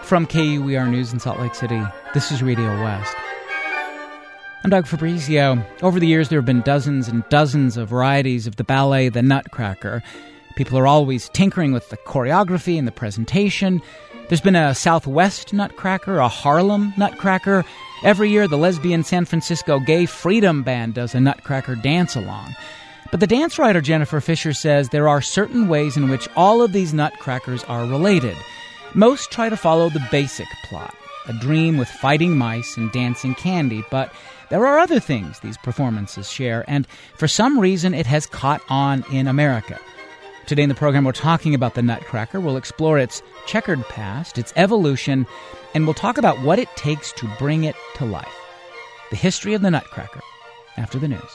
From KUER News in Salt Lake City, this is Radio West. I'm Doug Fabrizio. Over the years, there have been dozens and dozens of varieties of the ballet The Nutcracker. People are always tinkering with the choreography and the presentation. There's been a Southwest Nutcracker, a Harlem Nutcracker. Every year, the lesbian San Francisco Gay Freedom Band does a Nutcracker dance-along. But the dance writer Jennifer Fisher says there are certain ways in which all of these nutcrackers are related. Most try to follow the basic plot, a dream with fighting mice and dancing candy, but there are other things these performances share, and for some reason it has caught on in America. Today in the program we're talking about the Nutcracker. We'll explore its checkered past, its evolution, and we'll talk about what it takes to bring it to life. The history of the Nutcracker, after the news.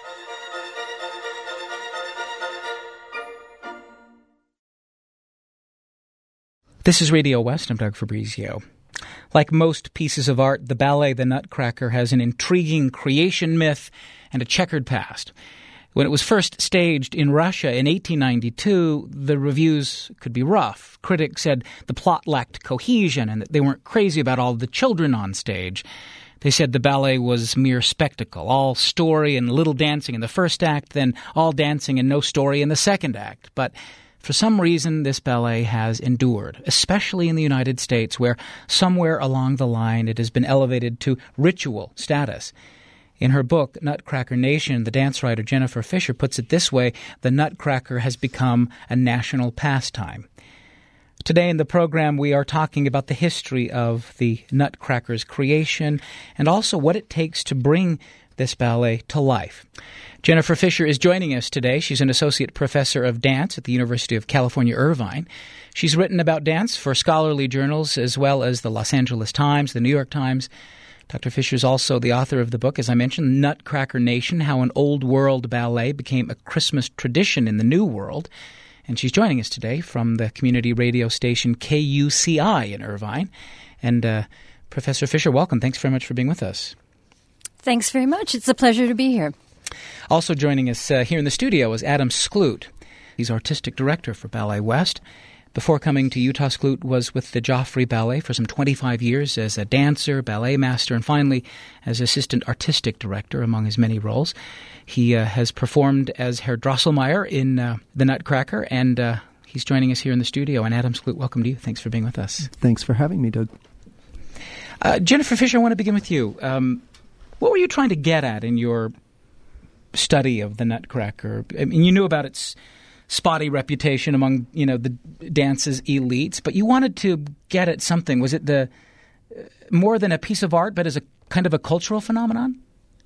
This is Radio West. I'm Doug Fabrizio. Like most pieces of art, the ballet The Nutcracker has an intriguing creation myth and a checkered past. When it was first staged in Russia in 1892, the reviews could be rough. Critics said the plot lacked cohesion and that they weren't crazy about all the children on stage. They said the ballet was mere spectacle, all story and little dancing in the first act, then all dancing and no story in the second act. But for some reason, this ballet has endured, especially in the United States, where somewhere along the line it has been elevated to ritual status. In her book, Nutcracker Nation, the dance writer Jennifer Fisher puts it this way: the Nutcracker has become a national pastime. Today in the program, we are talking about the history of the Nutcracker's creation and also what it takes to bring this ballet to life. Jennifer Fisher is joining us today. She's an associate professor of dance at the University of California, Irvine. She's written about dance for scholarly journals as well as the Los Angeles Times, the New York Times. Dr. Fisher is also the author of the book, as I mentioned, Nutcracker Nation, How an Old World Ballet Became a Christmas Tradition in the New World. And she's joining us today from the community radio station KUCI in Irvine. And Professor Fisher, welcome. Thanks very much for being with us. Thanks very much. It's a pleasure to be here. Also joining us here in the studio is Adam Skloot. He's artistic director for Ballet West. Before coming to Utah, Skloot was with the Joffrey Ballet for some 25 years as a dancer, ballet master, and finally as assistant artistic director among his many roles. He has performed as Herr Drosselmeyer in The Nutcracker, and he's joining us here in the studio. And Adam Skloot, welcome to you. Thanks for being with us. Thanks for having me, Doug. Jennifer Fisher, I want to begin with you. What were you trying to get at in your study of the Nutcracker? I mean, you knew about its spotty reputation among, the dance's elites, but you wanted to get at something. Was it the more than a piece of art, but as a kind of a cultural phenomenon?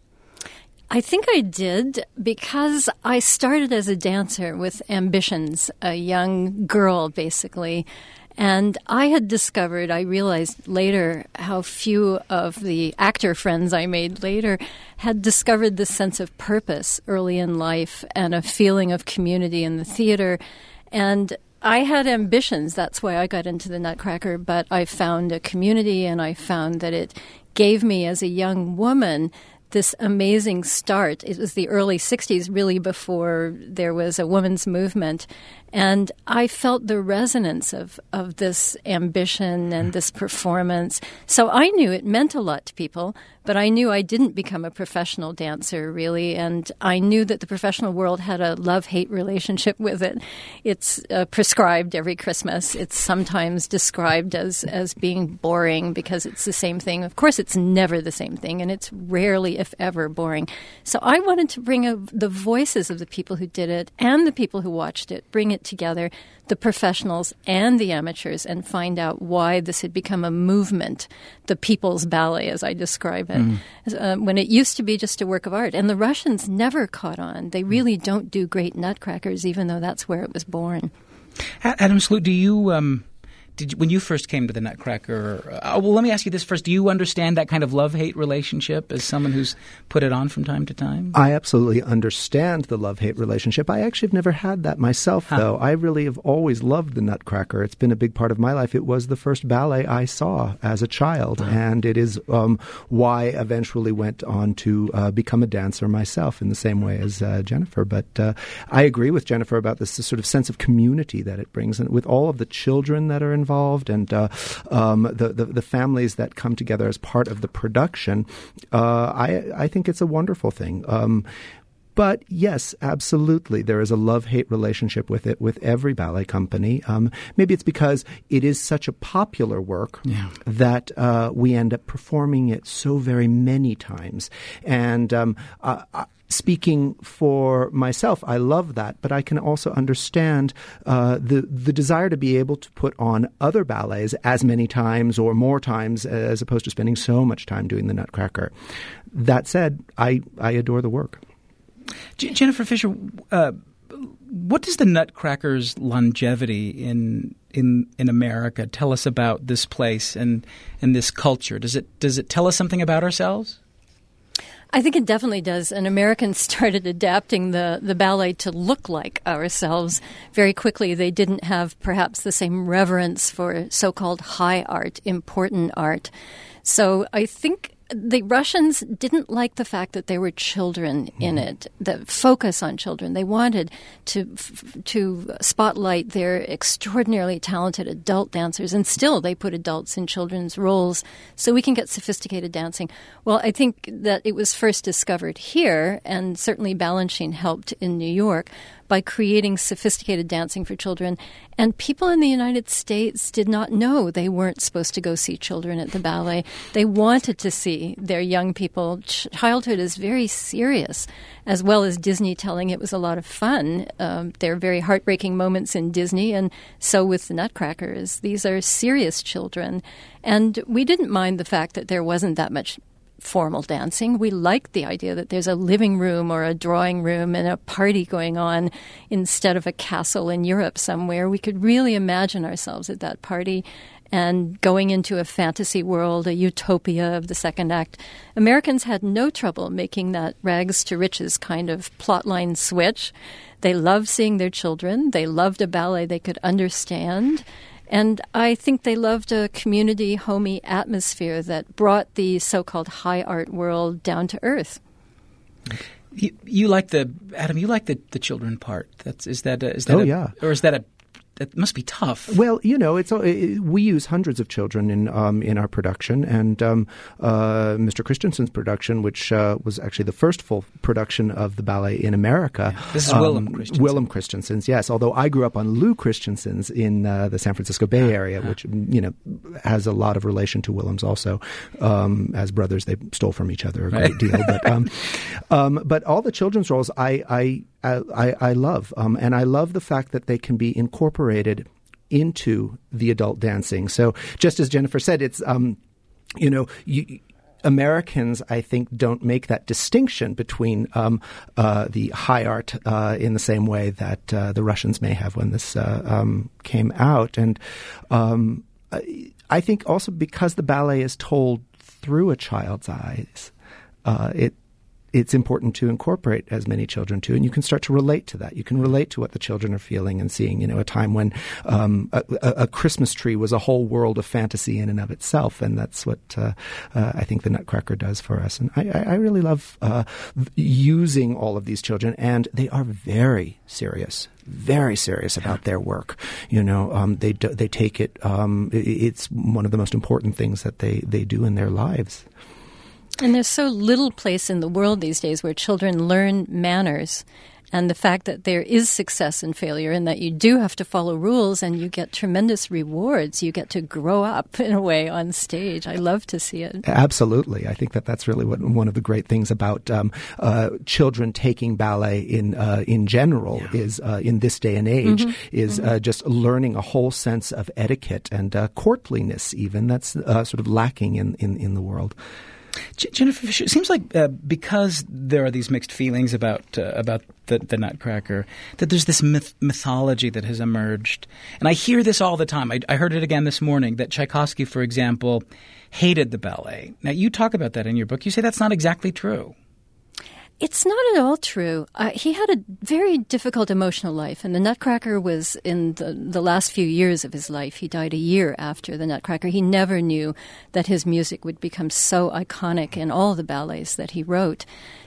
I think I did because I started as a dancer with ambitions, a young girl, basically. And I had discovered, I realized later, how few of the actor friends I made later had discovered this sense of purpose early in life and a feeling of community in the theater. And I had ambitions. That's why I got into the Nutcracker. But I found a community, and I found that it gave me, as a young woman, this amazing start. It was the early 60s, really before there was a women's movement. And I felt the resonance of this ambition and this performance. So I knew it meant a lot to people, but I knew I didn't become a professional dancer, really. And I knew that the professional world had a love-hate relationship with it. It's prescribed every Christmas. It's sometimes described as being boring because it's the same thing. Of course, it's never the same thing, and it's rarely, if ever, boring. So I wanted to bring the voices of the people who did it and the people who watched it, bring it together, the professionals and the amateurs, and find out why this had become a movement, the people's ballet, as I describe it, when it used to be just a work of art. And the Russians never caught on. They really don't do great nutcrackers, even though that's where it was born. Adam Skloot, do you when you first came to the Nutcracker, well, let me ask you this first. Do you understand that kind of love-hate relationship as someone who's put it on from time to time? I absolutely understand the love-hate relationship. I actually have never had that myself, though. I really have always loved the Nutcracker. It's been a big part of my life. It was the first ballet I saw as a child, and it is why I eventually went on to become a dancer myself in the same way as Jennifer. But I agree with Jennifer about this sort of sense of community that it brings, and with all of the children that are involved and the families that come together as part of the production, I think it's a wonderful thing. But yes, absolutely, there is a love-hate relationship with it, with every ballet company. Maybe it's because it is such a popular work that we end up performing it so very many times. And speaking for myself, I love that, but I can also understand the desire to be able to put on other ballets as many times or more times as opposed to spending so much time doing the Nutcracker. That said, I adore the work. Jennifer Fisher, what does the Nutcracker's longevity in America tell us about this place and this culture? Does it tell us something about ourselves? I think it definitely does. And Americans started adapting the ballet to look like ourselves very quickly. They didn't have perhaps the same reverence for so-called high art, important art. So I think the Russians didn't like the fact that there were children in it, the focus on children. They wanted to spotlight their extraordinarily talented adult dancers, and still they put adults in children's roles so we can get sophisticated dancing. Well, I think that it was first discovered here, and certainly Balanchine helped in New York, by creating sophisticated dancing for children. And people in the United States did not know they weren't supposed to go see children at the ballet. They wanted to see their young people. Childhood is very serious, as well as Disney telling it was a lot of fun. There are very heartbreaking moments in Disney, and so with the Nutcrackers. These are serious children. And we didn't mind the fact that there wasn't that much formal dancing. We liked the idea that there's a living room or a drawing room and a party going on instead of a castle in Europe somewhere. We could really imagine ourselves at that party and going into a fantasy world, a utopia of the second act. Americans had no trouble making that rags to riches kind of plotline switch. They loved seeing their children. They loved a ballet they could understand. And I think they loved a community, homey atmosphere that brought the so-called high art world down to earth. You like Adam? You like the children part? That must be tough. Well, we use hundreds of children in our production, and Mr. Christensen's production, which was actually the first full production of the ballet in America. Yeah. This is Willem Christensen. Willem Christensen's, yes. Although I grew up on Lou Christensen's in the San Francisco Bay Area, which has a lot of relation to Willem's also. As brothers, they stole from each other a great deal. But all the children's roles, I love, and I love the fact that they can be incorporated into the adult dancing. So just as Jennifer said, it's, Americans, I think, don't make that distinction between the high art in the same way that the Russians may have when this came out. And I think also because the ballet is told through a child's eyes, it's important to incorporate as many children too, and you can start to relate to that. You can relate to what the children are feeling and seeing. A time when a Christmas tree was a whole world of fantasy in and of itself, and that's what I think the Nutcracker does for us. And I really love using all of these children, and they are very serious about their work. They take it. It's one of the most important things that they do in their lives. And there's so little place in the world these days where children learn manners, and the fact that there is success and failure and that you do have to follow rules and you get tremendous rewards. You get to grow up in a way on stage. I love to see it. Absolutely. I think that's really one of the great things about children taking ballet in general is in this day and age is just learning a whole sense of etiquette and courtliness even that's sort of lacking in the world. Jennifer Fisher, it seems like because there are these mixed feelings about the Nutcracker, that there's this mythology that has emerged. And I hear this all the time. I heard it again this morning, that Tchaikovsky, for example, hated the ballet. Now, you talk about that in your book. You say that's not exactly true. It's not at all true. He had a very difficult emotional life, and the Nutcracker was in the last few years of his life. He died a year after the Nutcracker. He never knew that his music would become so iconic in all the ballets that he wrote.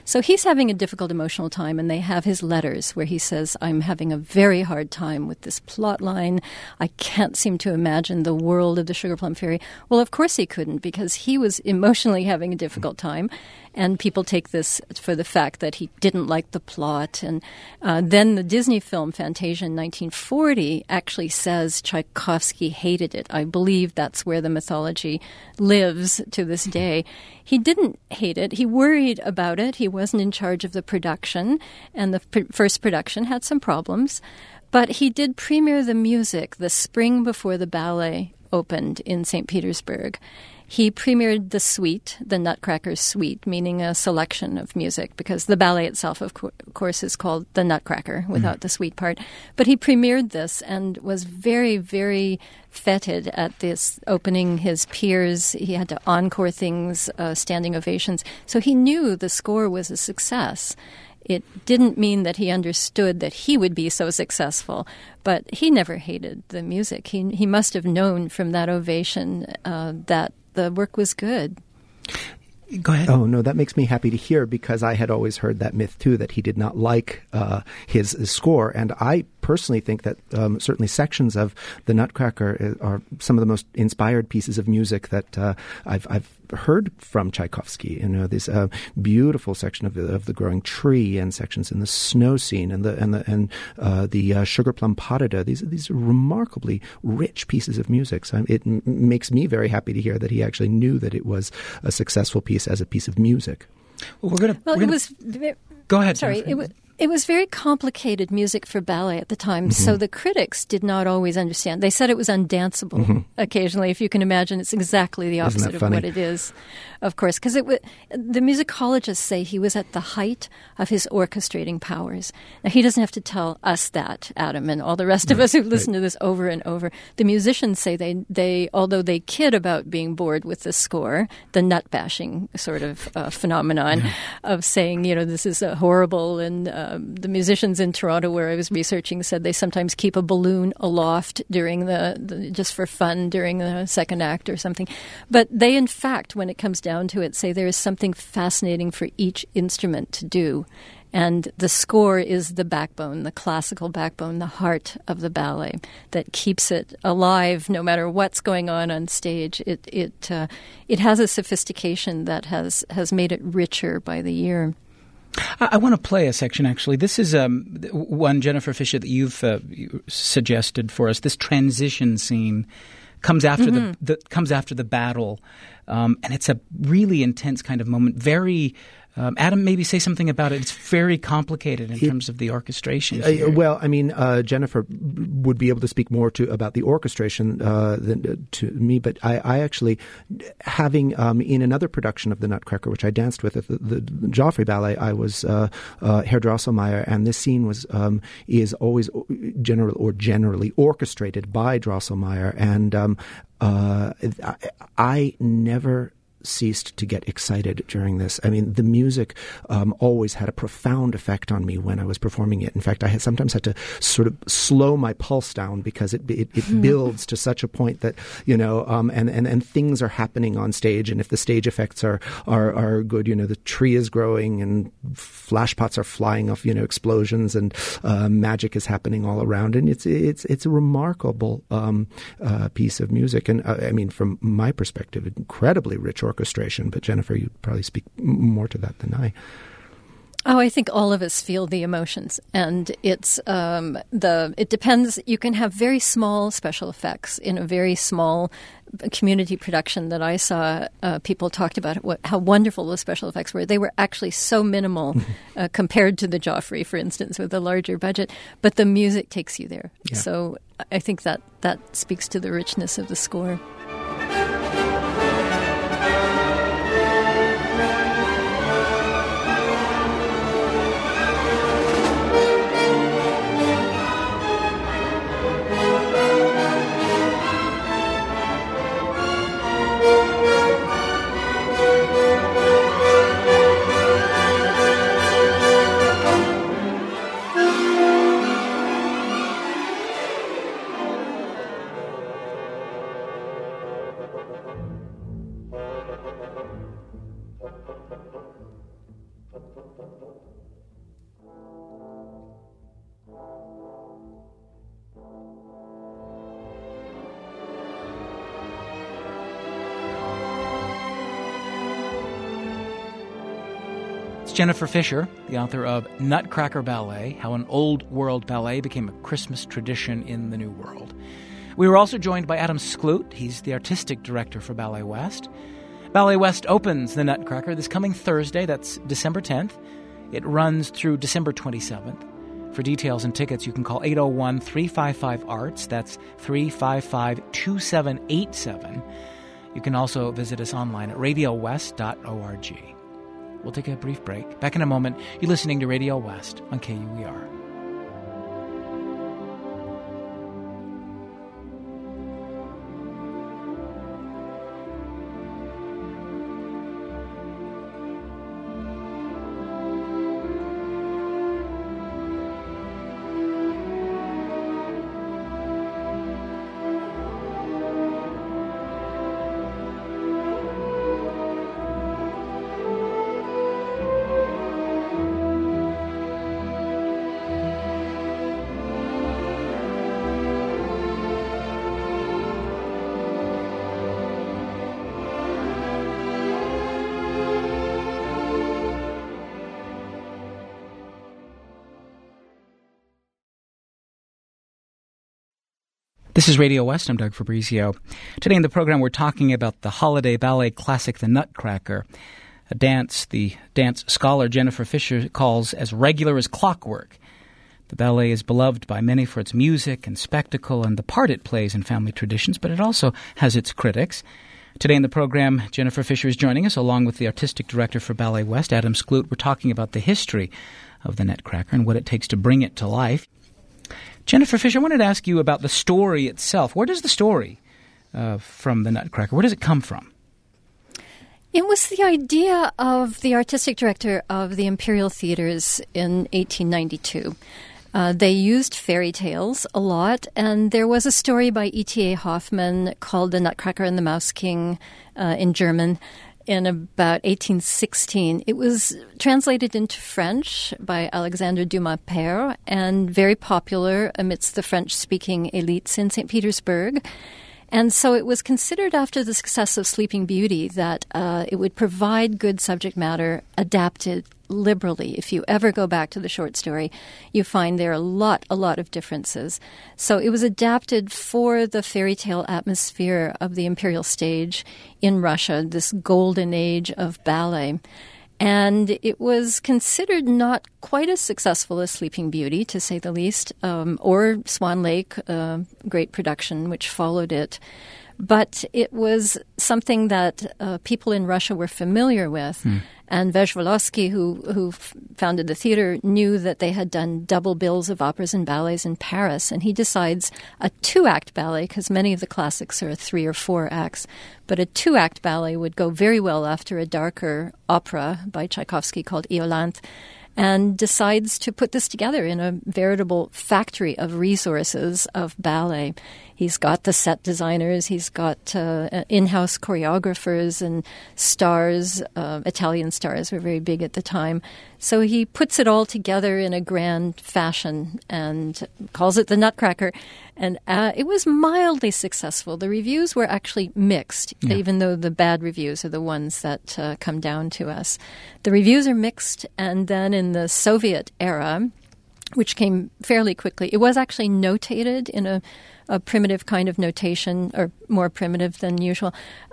So he's having a difficult emotional time, and they have his letters where he says, I'm having a very hard time with this plot line. I can't seem to imagine the world of the Sugar Plum Fairy. Well, of course he couldn't, because he was emotionally having a difficult time. And people take this for the fact that he didn't like the plot. And then the Disney film Fantasia in 1940 actually says Tchaikovsky hated it. I believe that's where the mythology lives to this day. He didn't hate it. He worried about it. He wasn't in charge of the production, and the first production had some problems. But he did premiere the music the spring before the ballet opened in St. Petersburg. He premiered the suite, the Nutcracker Suite, meaning a selection of music, because the ballet itself, of course, is called the Nutcracker without the suite part. But he premiered this and was very, very feted at this opening. His peers, he had to encore things, standing ovations. So he knew the score was a success. It didn't mean that he understood that he would be so successful, but he never hated the music. He must have known from that ovation that the work was good. Go ahead. Oh, no, that makes me happy to hear, because I had always heard that myth, too, that he did not like his score. And I personally think that certainly sections of the Nutcracker are some of the most inspired pieces of music that I've heard from Tchaikovsky. You know, this beautiful section of the growing tree, and sections in the snow scene, and the Sugar Plum Potida. These are remarkably rich pieces of music. So it makes me very happy to hear that he actually knew that it was a successful piece as a piece of music. Well, it was. Go ahead. Sorry, it was very complicated music for ballet at the time, so the critics did not always understand. They said it was undanceable occasionally. If you can imagine, it's exactly the opposite of what it is, of course. Because the musicologists say he was at the height of his orchestrating powers. Now, he doesn't have to tell us that, Adam, and all the rest of us who listen to this over and over. The musicians say they although they kid about being bored with the score, the nut-bashing sort of phenomenon of saying, this is horrible, and the musicians in Toronto where I was researching said they sometimes keep a balloon aloft during the just for fun during the second act or something. But they, in fact, when it comes down to it, say there is something fascinating for each instrument to do. And the score is the backbone, the classical backbone, the heart of the ballet that keeps it alive no matter what's going on stage. It has a sophistication that has made it richer by the year. I want to play a section, actually. This is one, Jennifer Fisher, that you've suggested for us. This transition scene comes after the battle, and it's a really intense kind of moment. Very Adam, maybe say something about it. It's very complicated in terms of the orchestration. Well, I mean, Jennifer would be able to speak more about the orchestration than to me. But I actually, having in another production of the Nutcracker, which I danced with at the Joffrey Ballet, I was Herr Drosselmeyer, and this scene is always generally orchestrated by Drosselmeyer, and I never ceased to get excited during this. I mean, the music always had a profound effect on me when I was performing it. In fact, I sometimes had to sort of slow my pulse down because it builds to such a point that, and things are happening on stage. And if the stage effects are good, the tree is growing and flash pots are flying off, explosions, and magic is happening all around. And it's a remarkable piece of music. And I mean, from my perspective, incredibly rich orchestration, but Jennifer, you'd probably speak more to that than I. Oh, I think all of us feel the emotions, and it's it depends. You can have very small special effects in a very small community production that I saw. People talked about how wonderful the special effects were. They were actually so minimal compared to the Joffrey, for instance, with a larger budget. But the music takes you there. Yeah. So I think that speaks to the richness of the score. Jennifer Fisher, the author of Nutcracker Ballet, How an Old World Ballet Became a Christmas Tradition in the New World. We were also joined by Adam Skloot. He's the artistic director for Ballet West. Ballet West opens the Nutcracker this coming Thursday, that's December 10th. It runs through December 27th. For details and tickets, you can call 801-355-ARTS. That's 355-2787. You can also visit us online at radiowest.org. We'll take a brief break. Back in a moment. You're listening to Radio West on KUER. This is Radio West. I'm Doug Fabrizio. Today in the program, we're talking about the holiday ballet classic, The Nutcracker, a dance the dance scholar Jennifer Fisher calls as regular as clockwork. The ballet is beloved by many for its music and spectacle and the part it plays in family traditions, but it also has its critics. Today in the program, Jennifer Fisher is joining us, along with the artistic director for Ballet West, Adam Skloot. We're talking about the history of the Nutcracker and what it takes to bring it to life. Jennifer Fisher, I wanted to ask you about the story itself. Where does the story from the Nutcracker, where does it come from? It was the idea of the artistic director of the Imperial Theatres in 1892. They used fairy tales a lot, and there was a story by E.T.A. Hoffmann called The Nutcracker and the Mouse King in German in about 1816. It was translated into French by Alexandre Dumas Père and very popular amidst the French-speaking elites in St. Petersburg. And so it was considered after the success of Sleeping Beauty that it would provide good subject matter adapted liberally. If you ever go back to the short story, you find there are a lot of differences. So it was adapted for the fairy tale atmosphere of the imperial stage in Russia, this golden age of ballet. And it was considered not quite as successful as Sleeping Beauty, to say the least, or Swan Lake, great production, which followed it. But it was something that people in Russia were familiar with. And Vyazhvalovsky, who founded the theater, knew that they had done double bills of operas and ballets in Paris. And he decides a 2-act ballet, because many of the classics are 3 or 4 acts, but a 2-act ballet would go very well after a darker opera by Tchaikovsky called Iolanthe, and decides to put this together in a veritable factory of resources of ballet. He's got the set designers, he's got in-house choreographers and stars. Italian stars were very big at the time. So he puts it all together in a grand fashion and calls it the Nutcracker. And it was mildly successful. The reviews were actually mixed, even though the bad reviews are the ones that come down to us. The reviews are mixed, and then in the Soviet era, which came fairly quickly, it was actually notated in a primitive kind of notation, or more primitive than usual,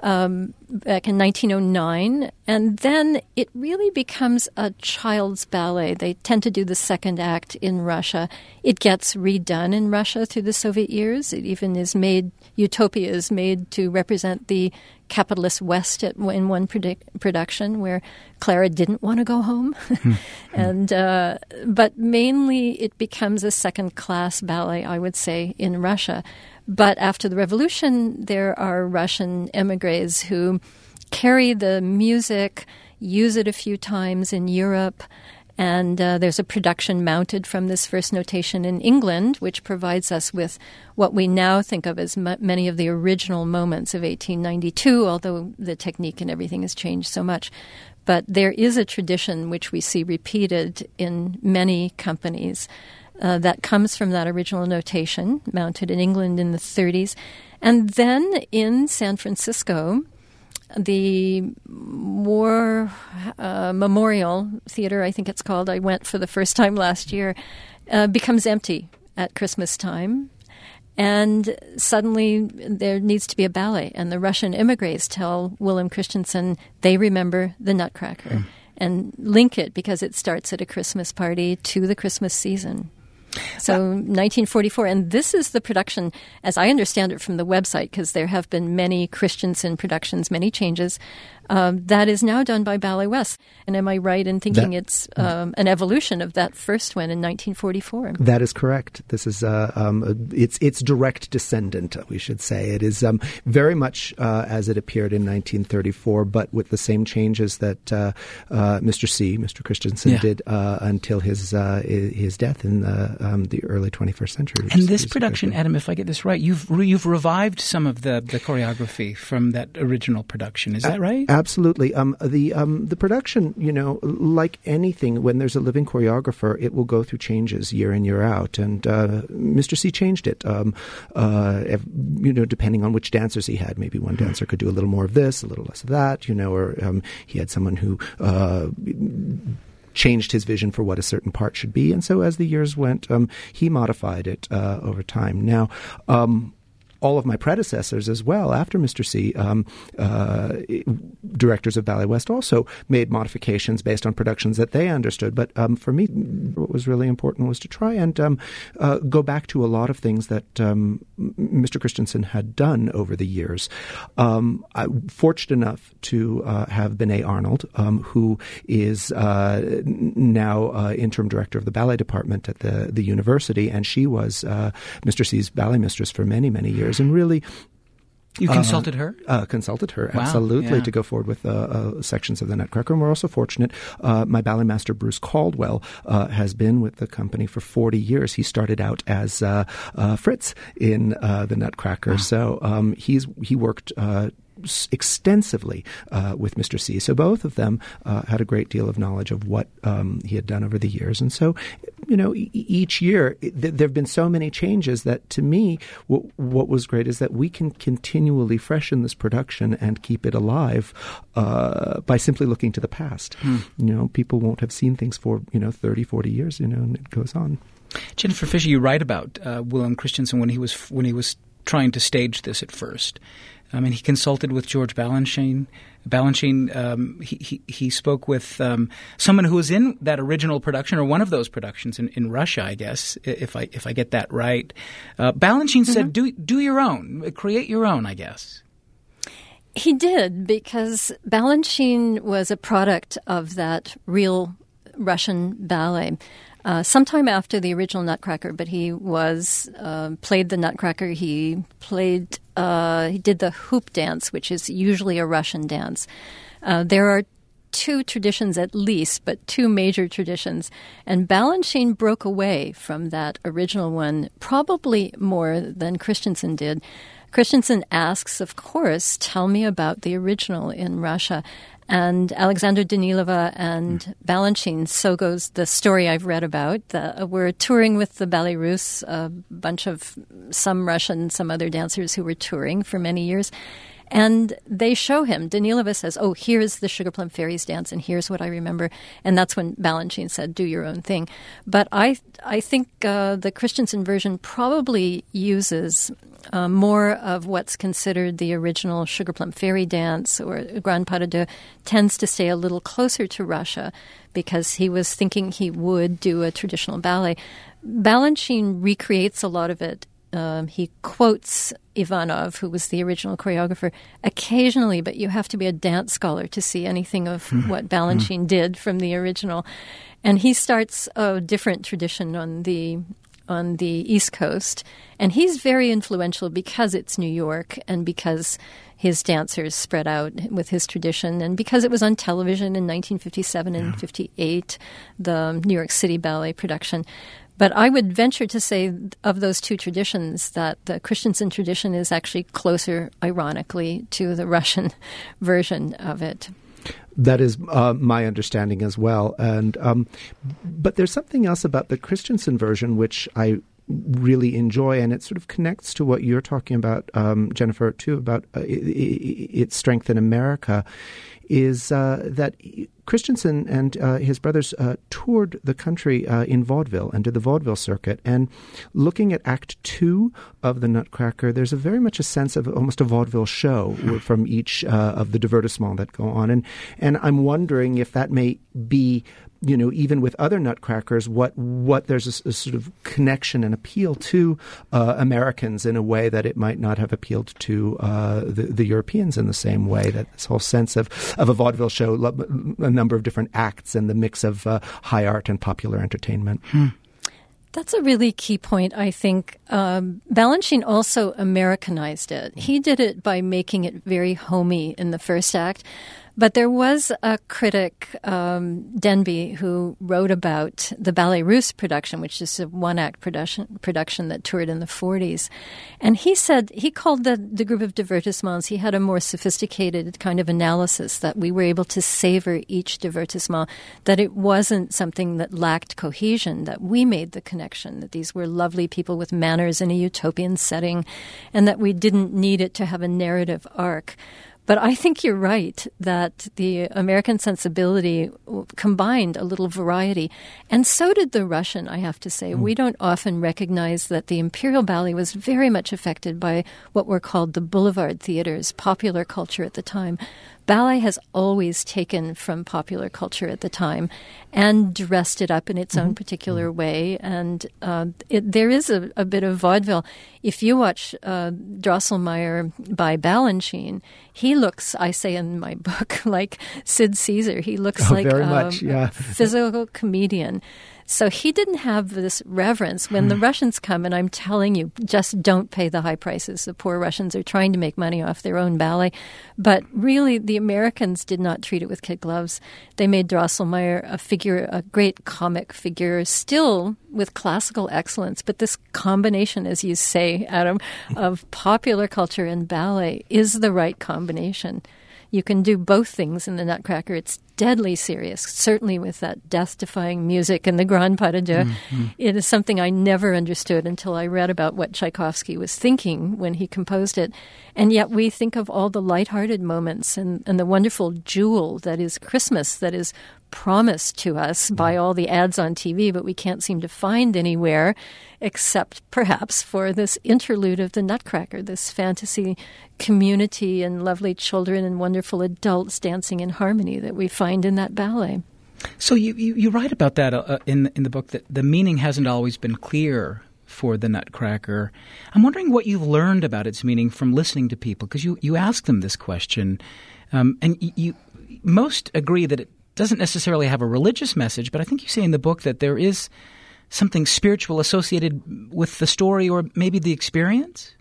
back in 1909. And then it really becomes a child's ballet. They tend to do the second act in Russia. It gets redone in Russia through the Soviet years. It even is made, Utopia is made to represent the capitalist West in one production where Clara didn't want to go home. And but mainly it becomes a second-class ballet, I would say, in Russia. But after the revolution, there are Russian emigres who carry the music, use it a few times in Europe, and there's a production mounted from this first notation in England, which provides us with what we now think of as many of the original moments of 1892, although the technique and everything has changed so much. But there is a tradition which we see repeated in many companies that comes from that original notation, mounted in England in the 30s. And then in San Francisco, the War Memorial Theater, I think it's called, I went for the first time last year, becomes empty at Christmas time. And suddenly there needs to be a ballet. And the Russian émigrés tell Willem Christensen they remember the Nutcracker and link it, because it starts at a Christmas party, to the Christmas season. So 1944, and this is the production, as I understand it from the website, because there have been many Christensen productions, many changes, that is now done by Ballet West. And am I right in thinking it's an evolution of that first one in 1944? That is correct. This is its direct descendant, we should say. It is very much as it appeared in 1934, but with the same changes that Mr. Christensen did until his death in the early 21st century. And this production, Adam, if I get this right, you've revived some of the choreography from that original production. Is that right? Absolutely. The production, like anything, when there's a living choreographer, it will go through changes year in, year out. And Mr. C changed it, depending on which dancers he had. Maybe one dancer could do a little more of this, a little less of that, or he had someone who changed his vision for what a certain part should be. And so as the years went, he modified it over time. Now, all of my predecessors as well, after Mr. C, directors of Ballet West also made modifications based on productions that they understood. But for me, what was really important was to try and go back to a lot of things that Mr. Christensen had done over the years. I'm fortunate enough to have Benet Arnold, who is now interim director of the ballet department at the university, and she was Mr. C's ballet mistress for many, many years. And really, you consulted her? Consulted her, wow, absolutely, to go forward with sections of the Nutcracker. And we're also fortunate, my ballet master, Bruce Caldwell, has been with the company for 40 years. He started out as Fritz in the Nutcracker. Wow. So he worked extensively with Mr. C. So both of them had a great deal of knowledge of what he had done over the years. And so, each year there have been so many changes that, to me, what was great is that we can continually freshen this production and keep it alive by simply looking to the past. People won't have seen things for 30, 40 years, and it goes on. Jennifer Fisher, you write about Willem Christensen when he was trying to stage this at first. And he consulted with George Balanchine. He spoke with someone who was in that original production, or one of those productions in Russia, I guess, if I get that right. Balanchine said, "Do your own, create your own," I guess. He did, because Balanchine was a product of that real Russian ballet. Sometime after the original Nutcracker, but he was played the Nutcracker. He did the hoop dance, which is usually a Russian dance. There are two traditions at least, but two major traditions. And Balanchine broke away from that original one probably more than Christensen did. Christensen asks, of course, tell me about the original in Russia. And Alexandra Danilova and Balanchine, so goes the story I've read about. We're touring with the Ballet Russe, a bunch of some Russian, some other dancers who were touring for many years. And they show him. Danilova says, "Oh, here's the Sugar Plum Fairies dance, and here's what I remember." And that's when Balanchine said, "Do your own thing." But I think the Christensen version probably uses more of what's considered the original Sugar Plum Fairy dance, or Grand Pas de Deux, tends to stay a little closer to Russia, because he was thinking he would do a traditional ballet. Balanchine recreates a lot of it. He quotes Ivanov, who was the original choreographer, occasionally, but you have to be a dance scholar to see anything of what Balanchine did from the original. And he starts a different tradition on the East Coast, and he's very influential because it's New York, and because his dancers spread out with his tradition, and because it was on television in 1957 and 58, the New York City Ballet production. But I would venture to say, of those two traditions, that the Christensen tradition is actually closer, ironically, to the Russian version of it. That is my understanding as well. And but there's something else about the Christensen version which I really enjoy, and it sort of connects to what you're talking about, Jennifer, too, about its strength in America, is that Christensen and his brothers toured the country in vaudeville and did the vaudeville circuit. And looking at Act 2 of The Nutcracker, there's very much a sense of almost a vaudeville show from each of the divertissements that go on. And I'm wondering if that may be, even with other Nutcrackers, what there's a sort of connection and appeal to Americans in a way that it might not have appealed to the Europeans in the same way. That this whole sense of a vaudeville show, a number of different acts, and the mix of high art and popular entertainment. That's a really key point, I think. Balanchine also Americanized it. He did it by making it very homey in the first act. But there was a critic, Denby, who wrote about the Ballet Russe production, which is a one-act production that toured in the 40s. And he said, he called the group of divertissements, he had a more sophisticated kind of analysis that we were able to savor each divertissement, that it wasn't something that lacked cohesion, that we made the connection, that these were lovely people with manners in a utopian setting, and that we didn't need it to have a narrative arc. But I think you're right that the American sensibility combined a little variety. And so did the Russian, I have to say. We don't often recognize that the Imperial Ballet was very much affected by what were called the boulevard theaters, popular culture at the time. Ballet has always taken from popular culture at the time and dressed it up in its own particular way. And there is a bit of vaudeville. If you watch Drosselmeyer by Balanchine, he looks, I say in my book, like Sid Caesar. He looks like a physical comedian. So he didn't have this reverence. When the Russians come, and I'm telling you, just don't pay the high prices. The poor Russians are trying to make money off their own ballet. But really, the Americans did not treat it with kid gloves. They made Drosselmeyer a great comic figure, still with classical excellence. But this combination, as you say, Adam, of popular culture and ballet is the right combination. You can do both things in the Nutcracker. It's deadly serious, certainly with that death-defying music and the Grand Pas de Deux. It is something I never understood until I read about what Tchaikovsky was thinking when he composed it. And yet we think of all the lighthearted moments and the wonderful jewel that is Christmas, that is promised to us by all the ads on TV, but we can't seem to find anywhere except perhaps for this interlude of the Nutcracker, this fantasy community and lovely children and wonderful adults dancing in harmony that we find in that ballet. So you write about that in the book, that the meaning hasn't always been clear for the Nutcracker. I'm wondering what you've learned about its meaning from listening to people, because you ask them this question, and you most agree that it doesn't necessarily have a religious message, but I think you say in the book that there is something spiritual associated with the story or maybe the experience?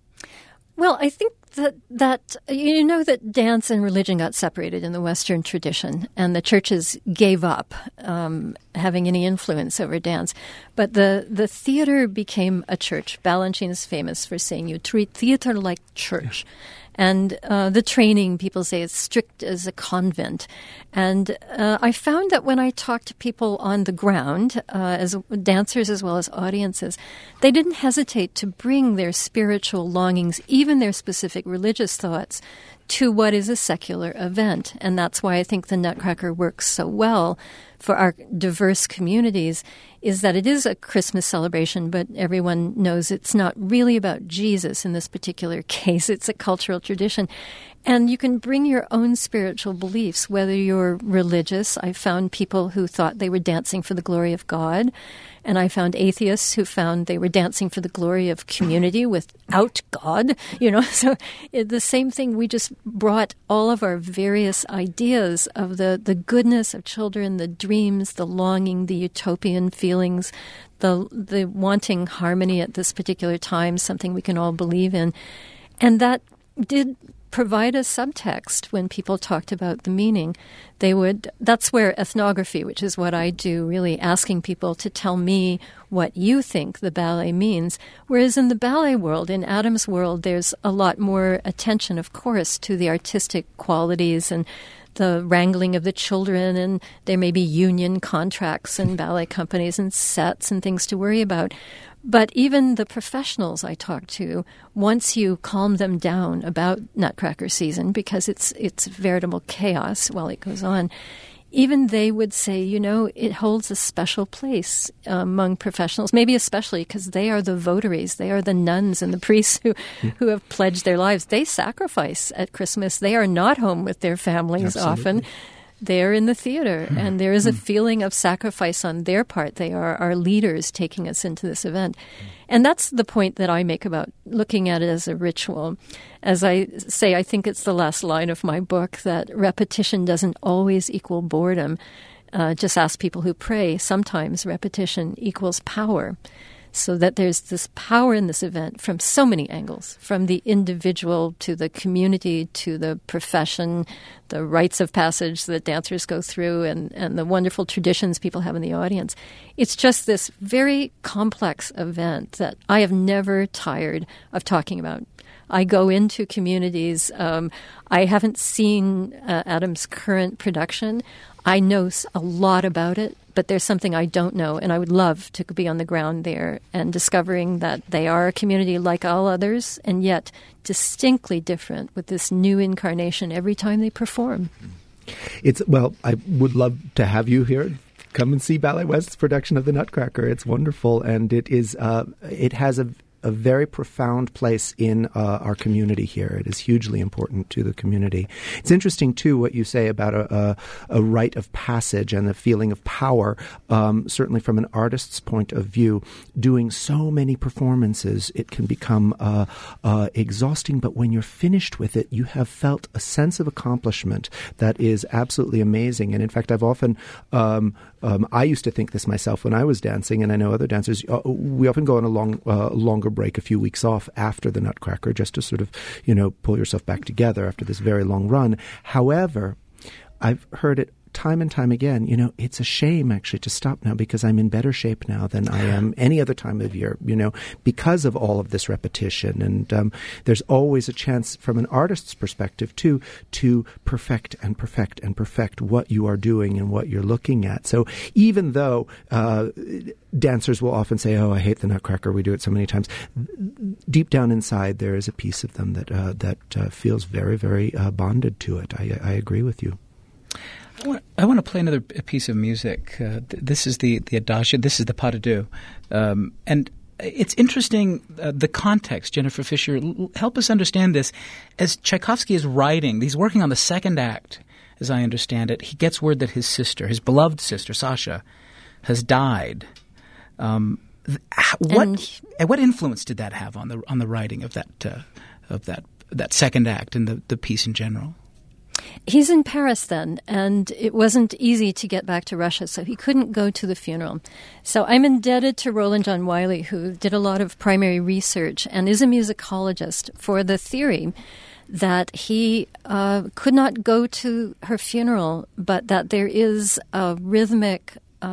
Well, I think that you know that dance and religion got separated in the Western tradition, and the churches gave up having any influence over dance. But the theater became a church. Balanchine is famous for saying you treat theater like church. Yeah. And the training, people say, is strict as a convent. And I found that when I talked to people on the ground, as dancers as well as audiences, they didn't hesitate to bring their spiritual longings, even their specific religious thoughts, to what is a secular event. And that's why I think the Nutcracker works so well for our diverse communities, is that it is a Christmas celebration, but everyone knows it's not really about Jesus in this particular case. It's a cultural tradition. And you can bring your own spiritual beliefs, whether you're religious. I found people who thought they were dancing for the glory of God. And I found atheists who found they were dancing for the glory of community without God. So the same thing. We just brought all of our various ideas of the goodness of children, the dreams, the longing, the utopian feelings, the wanting harmony at this particular time, something we can all believe in. And that did provide a subtext when people talked about the meaning. That's where ethnography, which is what I do, really asking people to tell me what you think the ballet means. Whereas in the ballet world, in Adam's world, there's a lot more attention, of course, to the artistic qualities and the wrangling of the children, and there may be union contracts and ballet companies and sets and things to worry about. But even the professionals I talk to, once you calm them down about Nutcracker season, because it's veritable chaos while it goes on, even they would say, it holds a special place among professionals, maybe especially because they are the votaries. They are the nuns and the priests who have pledged their lives. They sacrifice at Christmas. They are not home with their families often. They're in the theater, and there is a feeling of sacrifice on their part. They are our leaders taking us into this event. And that's the point that I make about looking at it as a ritual. As I say, I think it's the last line of my book, that repetition doesn't always equal boredom. Just ask people who pray. Sometimes repetition equals power. So that there's this power in this event from so many angles, from the individual to the community to the profession, the rites of passage that dancers go through, and the wonderful traditions people have in the audience. It's just this very complex event that I have never tired of talking about. I go into communities. I haven't seen Adam's current production. I know a lot about it, but there's something I don't know, and I would love to be on the ground there and discovering that they are a community like all others, and yet distinctly different with this new incarnation every time they perform. I would love to have you here. Come and see Ballet West's production of the Nutcracker. It's wonderful, and it has a very profound place in our community here. It is hugely important to the community. It's interesting, too, what you say about a rite of passage and the feeling of power. Certainly from an artist's point of view, doing so many performances, it can become exhausting. But when you're finished with it, you have felt a sense of accomplishment that is absolutely amazing. And in fact, I've often I used to think this myself when I was dancing, and I know other dancers, we often go on a longer break, a few weeks off after the Nutcracker, just to sort of, pull yourself back together after this very long run. However, I've heard it time and time again, it's a shame actually to stop now, because I'm in better shape now than I am any other time of year, because of all of this repetition. And there's always a chance from an artist's perspective too, to perfect and perfect and perfect what you are doing and what you're looking at. So even though dancers will often say, "Oh, I hate the Nutcracker, we do it so many times," deep down inside there is a piece of them that feels very, very bonded to it. I agree with you. I want to play another piece of music. This is the Adagio. This is the Pas de Deux. And it's interesting, the context, Jennifer Fisher. Help us understand this. As Tchaikovsky is writing, he's working on the second act, as I understand it. He gets word that his sister, his beloved sister, Sasha, has died. What influence did that have on the writing of that second act and the piece in general? He's in Paris then, and it wasn't easy to get back to Russia, so he couldn't go to the funeral. So I'm indebted to Roland John Wiley, who did a lot of primary research and is a musicologist, for the theory that he could not go to her funeral, but that there is a rhythmic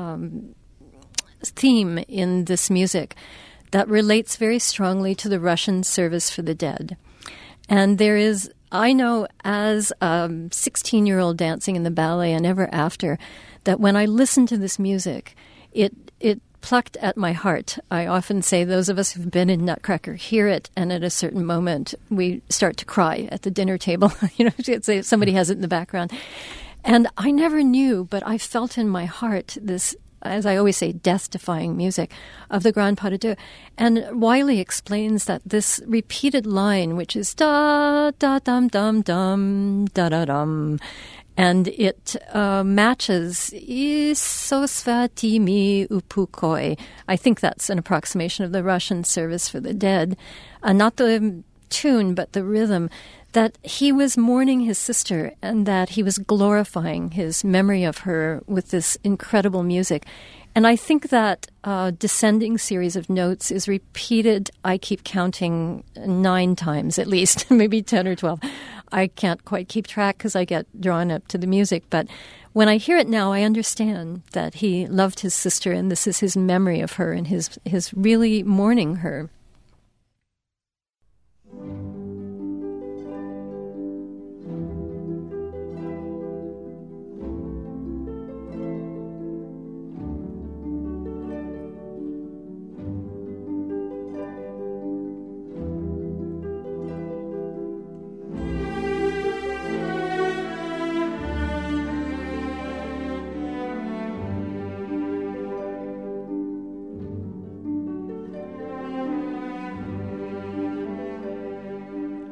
theme in this music that relates very strongly to the Russian service for the dead. And there is, I know as a 16-year-old dancing in the ballet and ever after, that when I listen to this music, it plucked at my heart. I often say those of us who've been in Nutcracker hear it, and at a certain moment we start to cry at the dinner table. Somebody has it in the background. And I never knew, but I felt in my heart this, as I always say, death-defying music of the Grand Pas de Deux. And Wiley explains that this repeated line, which is da-da-dum-dum-dum, da-da-dum, and it matches Isosvatimi upukoi. I think that's an approximation of the Russian service for the dead. Not the tune, but the rhythm. That he was mourning his sister and that he was glorifying his memory of her with this incredible music. And I think that descending series of notes is repeated, I keep counting 9 times at least, maybe 10 or 12. I can't quite keep track because I get drawn up to the music. But when I hear it now, I understand that he loved his sister and this is his memory of her and his really mourning her.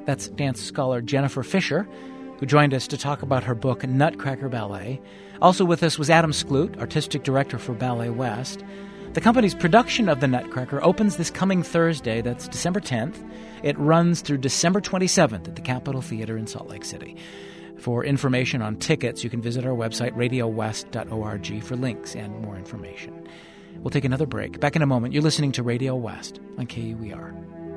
That's dance scholar Jennifer Fisher, who joined us to talk about her book, Nutcracker Ballet. Also with us was Adam Skloot, artistic director for Ballet West. The company's production of The Nutcracker opens this coming Thursday, that's December 10th. It runs through December 27th at the Capitol Theater in Salt Lake City. For information on tickets, you can visit our website, radiowest.org, for links and more information. We'll take another break. Back in a moment. You're listening to Radio West on KUER.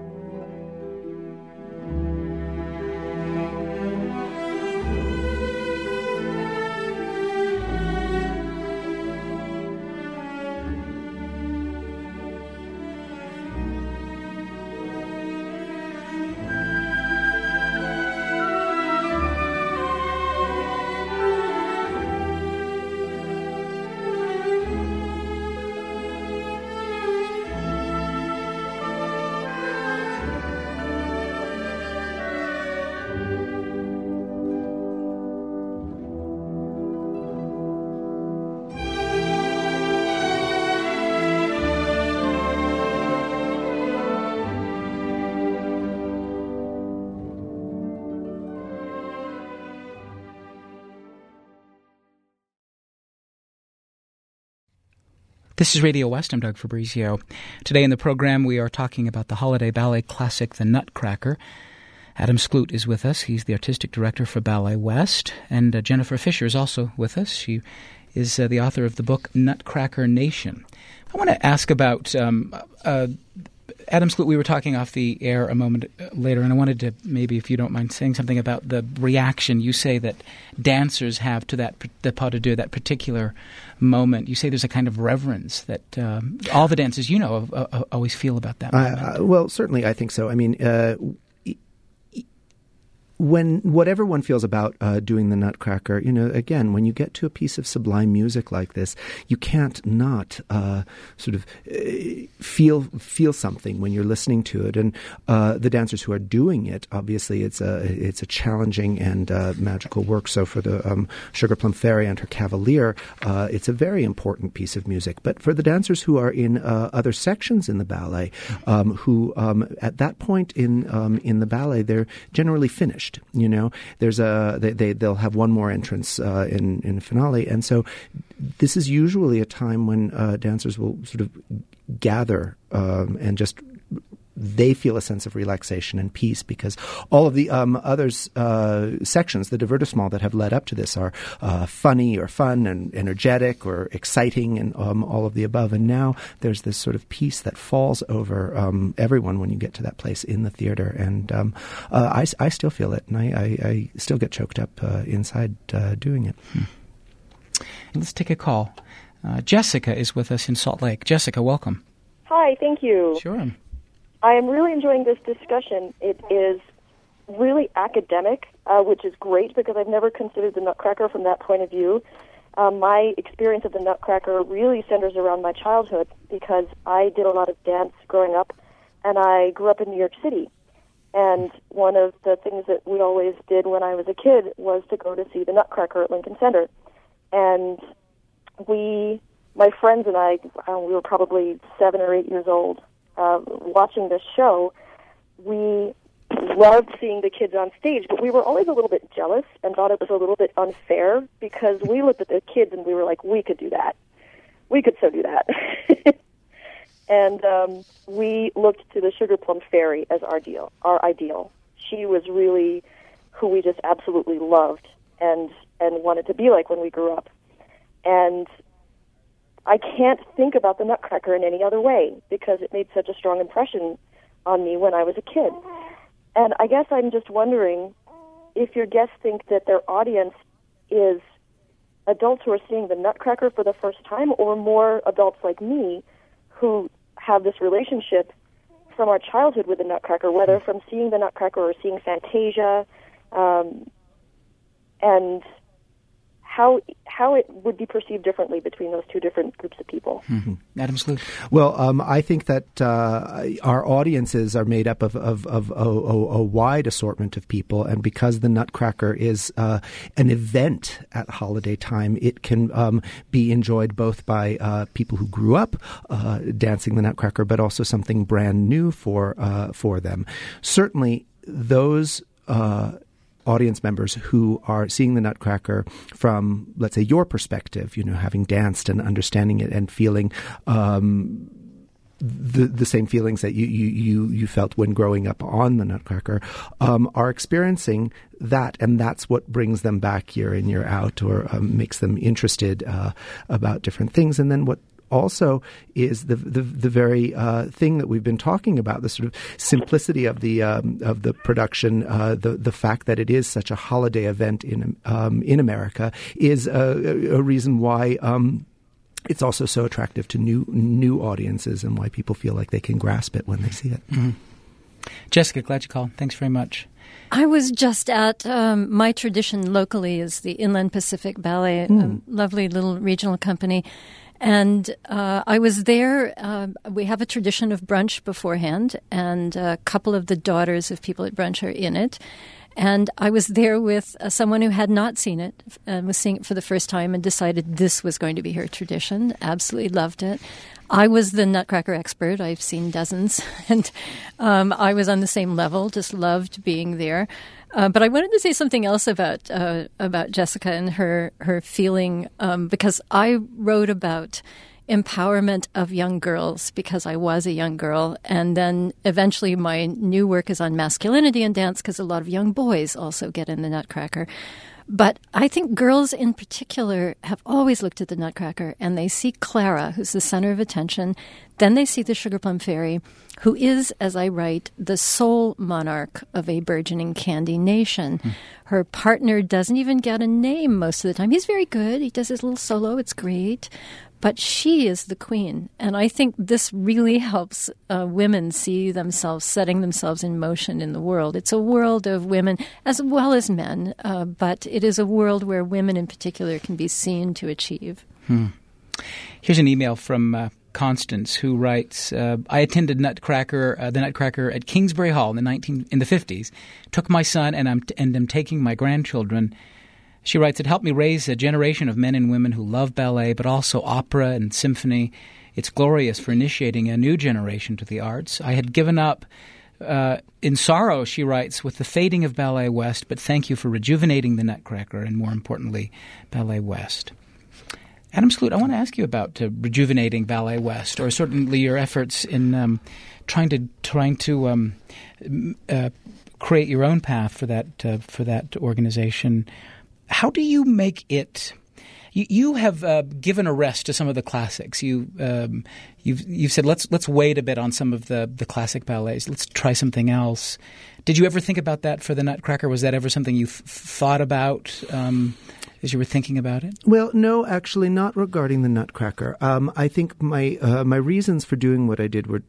This is Radio West. I'm Doug Fabrizio. Today in the program, we are talking about the holiday ballet classic, The Nutcracker. Adam Skloot is with us. He's the artistic director for Ballet West. And Jennifer Fisher is also with us. She is the author of the book, Nutcracker Nation. I want to ask about Adam Skloot. We were talking off the air a moment later, and I wanted to maybe, if you don't mind, saying something about the reaction you say that dancers have to that pas de deux, that particular moment. You say there's a kind of reverence that all the dancers you know always feel about that moment. Well, certainly I think so. I mean, when whatever one feels about doing the Nutcracker, again, when you get to a piece of sublime music like this, you can't not feel something when you're listening to it. And the dancers who are doing it, obviously, it's a challenging and magical work. So for the Sugar Plum Fairy and her Cavalier, it's a very important piece of music. But for the dancers who are in other sections in the ballet, who at that point in the ballet, they're generally finished. There's they'll have one more entrance in finale, and so this is usually a time when dancers will sort of gather and just they feel a sense of relaxation and peace because all of the others sections, the divertissement that have led up to this, are funny or fun and energetic or exciting and all of the above. And now there's this sort of peace that falls over everyone when you get to that place in the theater. And I still feel it, and I still get choked up inside doing it. Let's take a call. Jessica is with us in Salt Lake. Jessica, welcome. Hi, thank you. Sure. I am really enjoying this discussion. It is really academic, which is great because I've never considered the Nutcracker from that point of view. My experience of the Nutcracker really centers around my childhood because I did a lot of dance growing up, and I grew up in New York City. And one of the things that we always did when I was a kid was to go to see the Nutcracker at Lincoln Center. And my friends and I, we were probably 7 or 8 years old, watching this show. We loved seeing the kids on stage, but we were always a little bit jealous and thought it was a little bit unfair because we looked at the kids and we were like, we could do that. We could so do that. And we looked to the Sugar Plum Fairy as our ideal. She was really who we just absolutely loved and wanted to be like when we grew up. And I can't think about the Nutcracker in any other way because it made such a strong impression on me when I was a kid. And I guess I'm just wondering if your guests think that their audience is adults who are seeing the Nutcracker for the first time or more adults like me who have this relationship from our childhood with the Nutcracker, whether from seeing the Nutcracker or seeing Fantasia, and how it would be perceived differently between those two different groups of people. Mm-hmm. Adam Skloot. Well, I think that our audiences are made up of a wide assortment of people, and because the Nutcracker is an event at holiday time, it can be enjoyed both by people who grew up dancing the Nutcracker, but also something brand new for them. Certainly, those audience members who are seeing the Nutcracker from, let's say, your perspective, having danced and understanding it and feeling the same feelings that you felt when growing up on the Nutcracker, are experiencing that, and that's what brings them back year in, year out, or makes them interested about different things. And then what also is the very thing that we've been talking about, the sort of simplicity of the production, the fact that it is such a holiday event in America, is a reason why it's also so attractive to new audiences, and why people feel like they can grasp it when they see it. Mm-hmm. Jessica, glad you called. Thanks very much. I was just at my tradition locally is the Inland Pacific Ballet, a lovely little regional company. And I was there. We have a tradition of brunch beforehand, and a couple of the daughters of people at brunch are in it. And I was there with someone who had not seen it and was seeing it for the first time and decided this was going to be her tradition. Absolutely loved it. I was the Nutcracker expert. I've seen dozens. And I was on the same level, just loved being there. But I wanted to say something else about Jessica and her feeling, because I wrote about empowerment of young girls because I was a young girl. And then eventually my new work is on masculinity in dance because a lot of young boys also get in the Nutcracker. But I think girls in particular have always looked at the Nutcracker and they see Clara, who's the center of attention. Then they see the Sugar Plum Fairy, who is, as I write, the sole monarch of a burgeoning candy nation. Her partner doesn't even get a name most of the time. He's very good. He does his little solo. It's great. But she is the queen. And I think this really helps women see themselves, setting themselves in motion in the world. It's a world of women as well as men, but it is a world where women in particular can be seen to achieve. Here's an email from Constance, who writes, I attended the Nutcracker at Kingsbury Hall in the 50s, took my son and am taking my grandchildren. She writes, it helped me raise a generation of men and women who love ballet, but also opera and symphony. It's glorious for initiating a new generation to the arts. I had given up in sorrow, she writes, with the fading of Ballet West, but thank you for rejuvenating the Nutcracker and, more importantly, Ballet West. Adam Skloot, I want to ask you about rejuvenating Ballet West, or certainly your efforts in trying to create your own path for that organization. How do you make it? You have given a rest to some of the classics. You've said let's wait a bit on some of the classic ballets. Let's try something else. Did you ever think about that for the Nutcracker? Was that ever something you thought about as you were thinking about it? Well, no, actually, not regarding the Nutcracker. I think my reasons for doing what I did were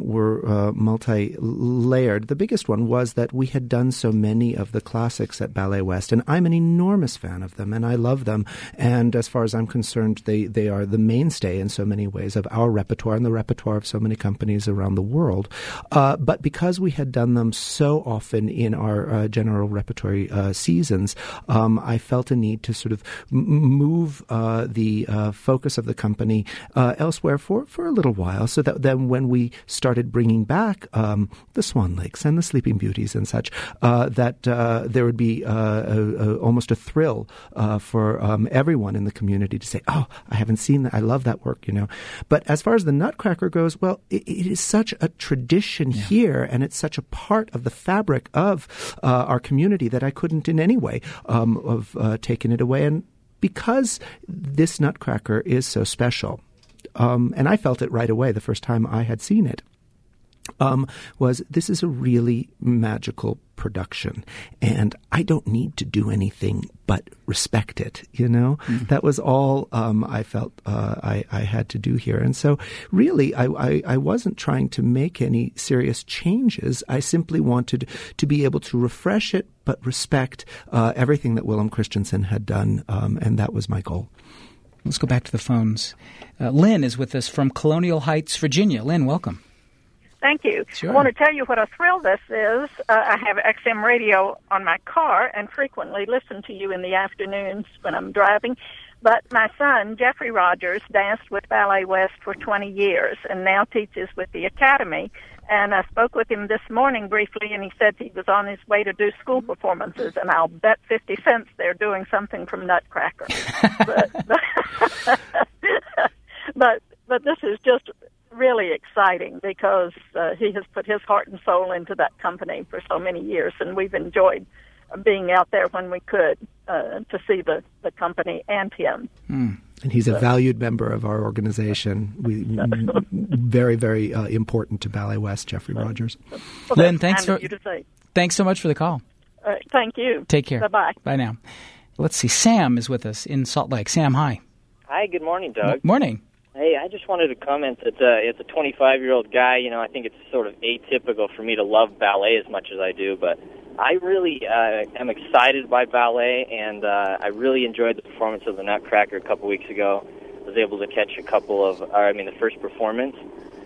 multi-layered. The biggest one was that we had done so many of the classics at Ballet West, and I'm an enormous fan of them, and I love them. And as far as I'm concerned, they are the mainstay in so many ways of our repertoire and the repertoire of so many companies around the world. But because we had done them so often in our general repertory seasons, I felt a need to sort of move the focus of the company elsewhere for a little while, so that then when we started bringing back the Swan Lakes and the Sleeping Beauties and such, that there would be almost a thrill for everyone in the community to say, oh, I haven't seen that. I love that work, But as far as the Nutcracker goes, well, it is such a tradition here, and it's such a part of the fabric of our community that I couldn't in any way have taken it away. And because this Nutcracker is so special, and I felt it right away the first time I had seen it, was this is a really magical production, and I don't need to do anything but respect it, Mm-hmm. That was all I felt I had to do here. And so really I wasn't trying to make any serious changes. I simply wanted to be able to refresh it but respect everything that Willem Christensen had done, and that was my goal. Let's go back to the phones. Lynn is with us from Colonial Heights, Virginia. Lynn, welcome. Thank you. Sure. I want to tell you what a thrill this is. I have XM radio on my car and frequently listen to you in the afternoons when I'm driving. But my son, Jeffrey Rogers, danced with Ballet West for 20 years and now teaches with the Academy, And I spoke with him this morning briefly, and he said he was on his way to do school performances, and I'll bet 50 cents they're doing something from Nutcracker. but this is just really exciting because he has put his heart and soul into that company for so many years, and we've enjoyed being out there when we could to see the company and him. And he's a valued member of our organization. Very, very important to Ballet West, Jeffrey Rogers. Well, Lynn, thanks so much for the call. Thank you. Take care. Bye-bye. Bye now. Let's see. Sam is with us in Salt Lake. Sam, hi. Hi, good morning, Doug. Morning. Hey, I just wanted to comment that as a 25-year-old guy, I think it's sort of atypical for me to love ballet as much as I do, but I really am excited by ballet, and I really enjoyed the performance of the Nutcracker a couple weeks ago. I was able to catch the first performance,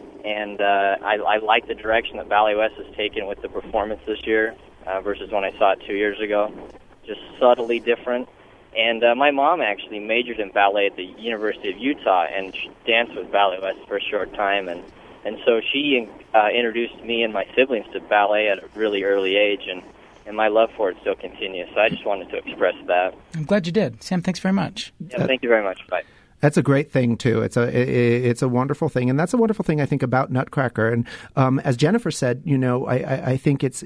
and I like the direction that Ballet West has taken with the performance this year versus when I saw it 2 years ago. Just subtly different. And my mom actually majored in ballet at the University of Utah, and she danced with Ballet West for a short time, and so she introduced me and my siblings to ballet at a really early age, and my love for it still continues. So I just wanted to express that. I'm glad you did. Sam, thanks very much. Yeah, thank you very much. Bye. That's a great thing, too. It's a wonderful thing. And that's a wonderful thing, I think, about Nutcracker. And as Jennifer said, I think it's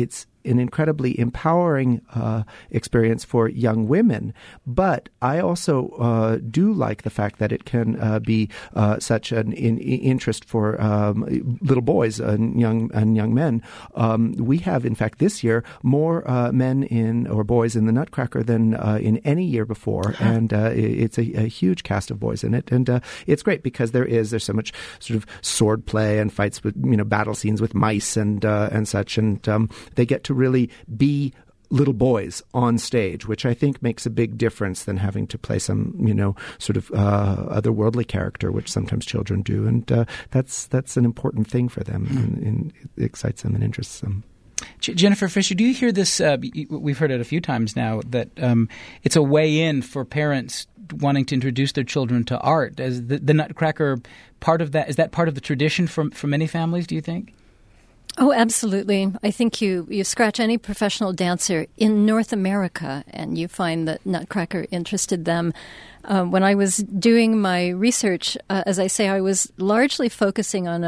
an incredibly empowering experience for young women. But I also do like the fact that it can be such an interest for little boys and young men. We have, in fact, this year more men or boys in the Nutcracker than in any year before, and it's a huge cast of boys in it, and it's great because there's so much sort of sword play and fights with battle scenes with mice and such, and they get to really be little boys on stage, which I think makes a big difference than having to play some, sort of otherworldly character, which sometimes children do. And that's an important thing for them, and it excites them and interests them. Jennifer Fisher, do you hear this? We've heard it a few times now, that it's a way in for parents wanting to introduce their children to art. Is the Nutcracker part of that? Is that part of the tradition for many families, do you think? Oh, absolutely. I think you scratch any professional dancer in North America and you find that Nutcracker interested them. When I was doing my research, as I say, I was largely focusing on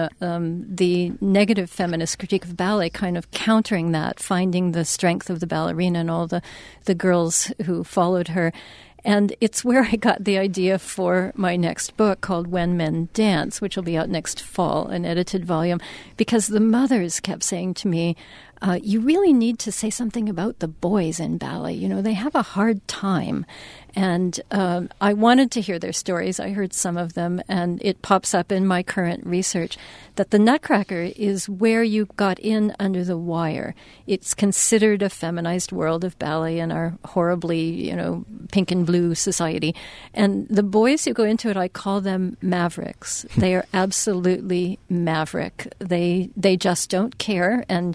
the negative feminist critique of ballet, kind of countering that, finding the strength of the ballerina and all the girls who followed her. And it's where I got the idea for my next book called When Men Dance, which will be out next fall, an edited volume, because the mothers kept saying to me, you really need to say something about the boys in ballet. They have a hard time. And I wanted to hear their stories. I heard some of them, and it pops up in my current research that the Nutcracker is where you got in under the wire. It's considered a feminized world of ballet in our horribly, pink and blue society. And the boys who go into it, I call them mavericks. They are absolutely maverick. They just don't care. And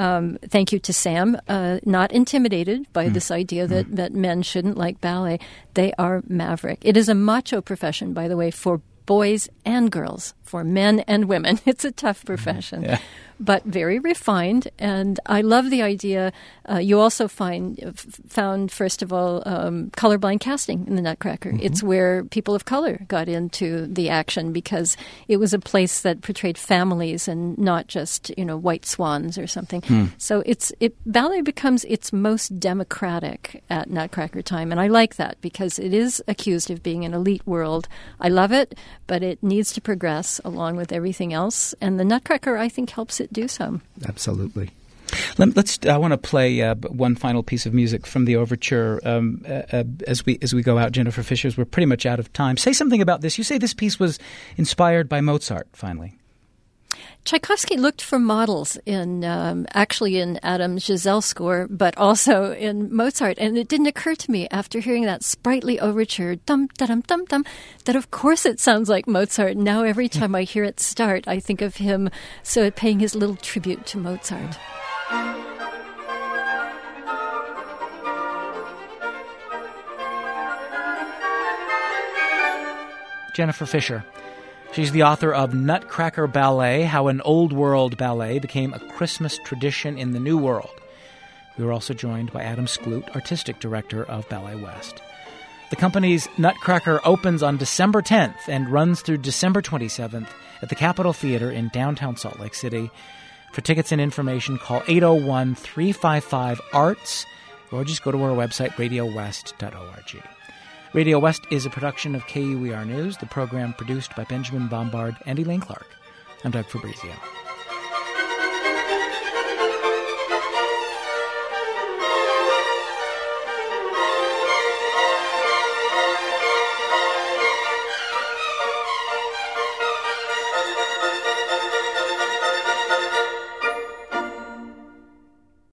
thank you to Sam, not intimidated by this idea that men shouldn't like ballet. They are maverick. It is a macho profession, by the way, for boys and girls, for men and women. It's a tough profession. Yeah. But very refined, and I love the idea. You also found, first of all, colorblind casting in the Nutcracker. Mm-hmm. It's where people of color got into the action because it was a place that portrayed families and not just, white swans or something. So ballet becomes its most democratic at Nutcracker time, and I like that because it is accused of being an elite world. I love it, but it needs to progress along with everything else, and the Nutcracker, I think, helps it do so. Absolutely. I want to play one final piece of music from the overture as we go out. Jennifer Fisher, we're pretty much out of time. Say something about this. You say this piece was inspired by Mozart, finally. Tchaikovsky looked for models in Adam's Giselle score, but also in Mozart. And it didn't occur to me after hearing that sprightly overture, dum-da-dum-dum-dum, that of course it sounds like Mozart. Now every time I hear it start, I think of him paying his little tribute to Mozart. Jennifer Fisher. She's the author of Nutcracker Ballet, How an Old World Ballet Became a Christmas Tradition in the New World. We were also joined by Adam Skloot, Artistic Director of Ballet West. The company's Nutcracker opens on December 10th and runs through December 27th at the Capitol Theater in downtown Salt Lake City. For tickets and information, call 801-355-ARTS or just go to our website, radiowest.org. Radio West is a production of KUER News, the program produced by Benjamin Bombard and Elaine Clark. I'm Doug Fabrizio.